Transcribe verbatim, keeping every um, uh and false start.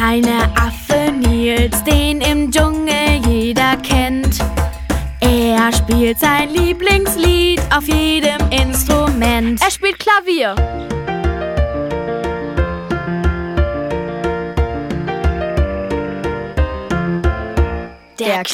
kleine Affe Nils, den im Dschungel jeder kennt. Er spielt sein Lieblingslied auf jedem Instrument. Er spielt Klavier. Der